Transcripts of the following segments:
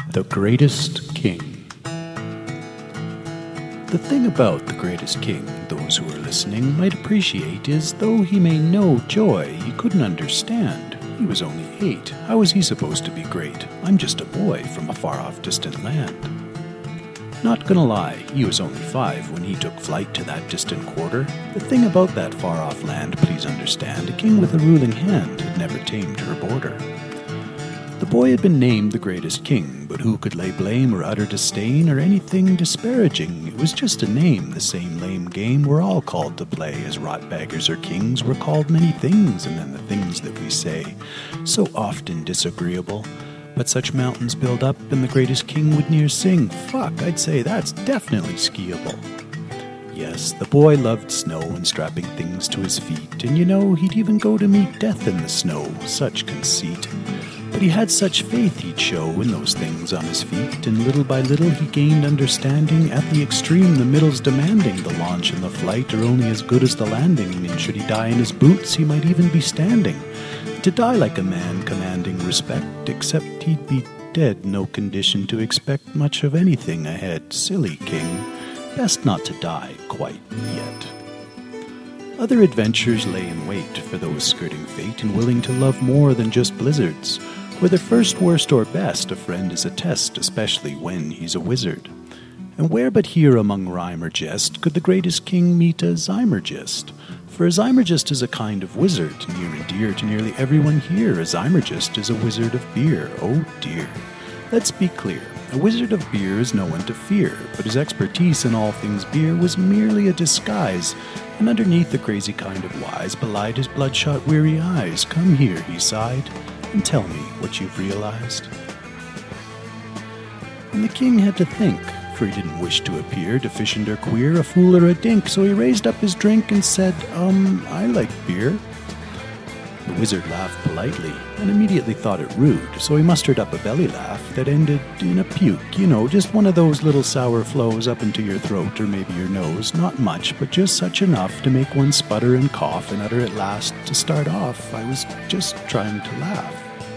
The Greatest King. The thing about the greatest king, those who are listening might appreciate, is though he may know joy, he couldn't understand. He was only 8. How was he supposed to be great? I'm just a boy from a far-off distant land. Not gonna lie, he was only 5 when he took flight to that distant quarter. The thing about that far-off land, please understand, a king with a ruling hand had never tamed her border. The boy had been named the greatest king, but who could lay blame or utter disdain or anything disparaging? It was just a name, the same lame game we're all called to play, as rotbaggers or kings. We're called many things, and then the things that we say, so often disagreeable. But such mountains build up, and the greatest king would near sing, "Fuck, I'd say that's definitely skiable." Yes, the boy loved snow and strapping things to his feet, and he'd even go to meet death in the snow, such conceit. But he had such faith he'd show in those things on his feet, and little by little he gained understanding. At the extreme, the middle's demanding. The launch and the flight are only as good as the landing, and should he die in his boots, he might even be standing. To die like a man commanding respect, except he'd be dead, no condition to expect much of anything ahead. Silly king, best not to die quite yet. Other adventures lay in wait for those skirting fate and willing to love more than just blizzards. Whether first, worst, or best, a friend is a test, especially when he's a wizard. And where but here among rhyme or jest could the greatest king meet a Zymergist? For a Zymergist is a kind of wizard, near and dear to nearly everyone here. A Zymergist is a wizard of beer. Oh dear. Let's be clear. A wizard of beer is no one to fear, but his expertise in all things beer was merely a disguise, and underneath the crazy kind of wise belied his bloodshot weary eyes. "Come here," he sighed, "and tell me what you've realized." And the king had to think, for he didn't wish to appear deficient or queer, a fool or a dink, so he raised up his drink and said, I like beer." The wizard laughed politely, and immediately thought it rude, so he mustered up a belly laugh that ended in a puke, just one of those little sour flows up into your throat or maybe your nose. Not much, but just such enough to make one sputter and cough and utter at last, "To start off, I was just trying to laugh."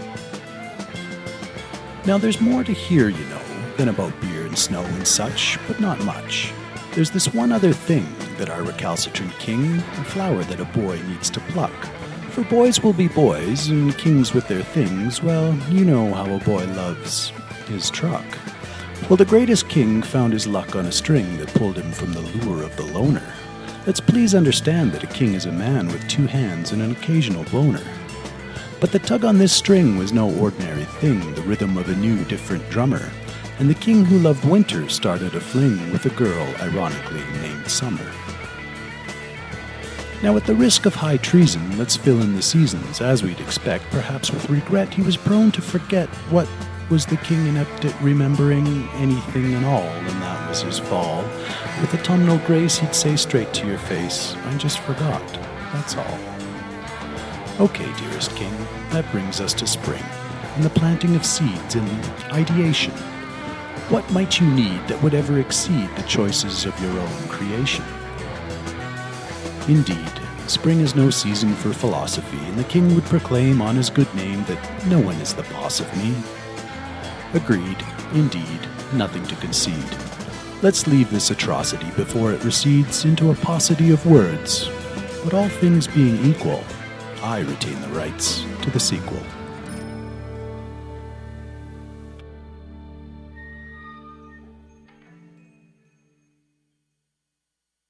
Now there's more to hear, than about beer and snow and such, but not much. There's this one other thing that our recalcitrant king, a flower that a boy needs to pluck. For boys will be boys, and kings with their things, well, you know how a boy loves his truck. Well, the greatest king found his luck on a string that pulled him from the lure of the loner. Let's please understand that a king is a man with 2 hands and an occasional boner. But the tug on this string was no ordinary thing, the rhythm of a new, different drummer. And the king who loved winter started a fling with a girl ironically named Summer. Now, at the risk of high treason, let's fill in the seasons. As we'd expect, perhaps with regret, he was prone to forget. What was the king inept at remembering? Anything and all, and that was his fall. With autumnal grace, he'd say straight to your face, "I just forgot, that's all." Okay, dearest king, that brings us to spring, and the planting of seeds and ideation. What might you need that would ever exceed the choices of your own creation? Indeed, spring is no season for philosophy, and the king would proclaim on his good name that no one is the boss of me. Agreed, indeed, nothing to concede. Let's leave this atrocity before it recedes into a paucity of words. But all things being equal, I retain the rights to the sequel.